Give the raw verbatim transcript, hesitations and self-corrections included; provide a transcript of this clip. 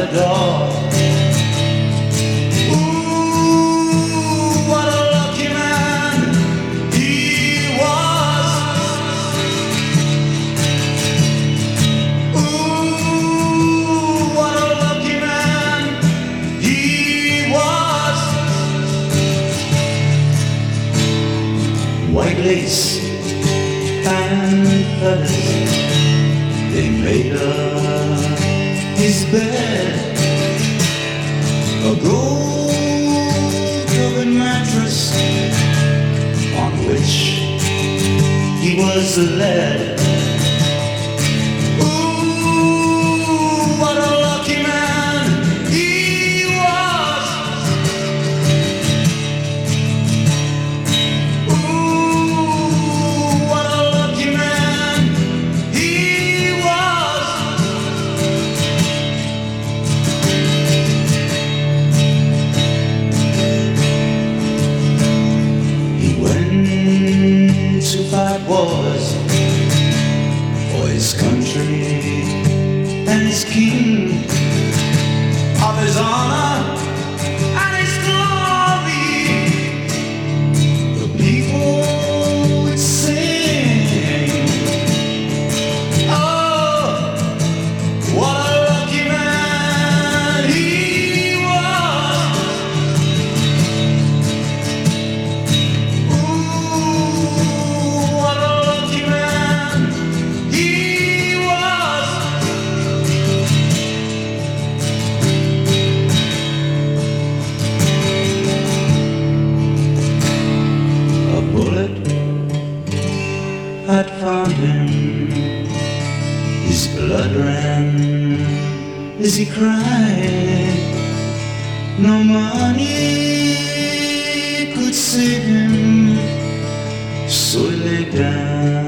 door. Ooh, what a lucky man he was. Ooh, what a lucky man he was. White lace and feathers, they made up his bed. A gold-covered mattress on which he was led. Ooh, what a lucky man he was. Ooh, what a lucky man he was. He went to fight wars for his country and his king, of his honor and his glory. The people would sing, oh, what a lucky man he was. Ooh, what a lucky man he was. A bullet had found him. His blood ran as he cried. No money could save him, so he lay down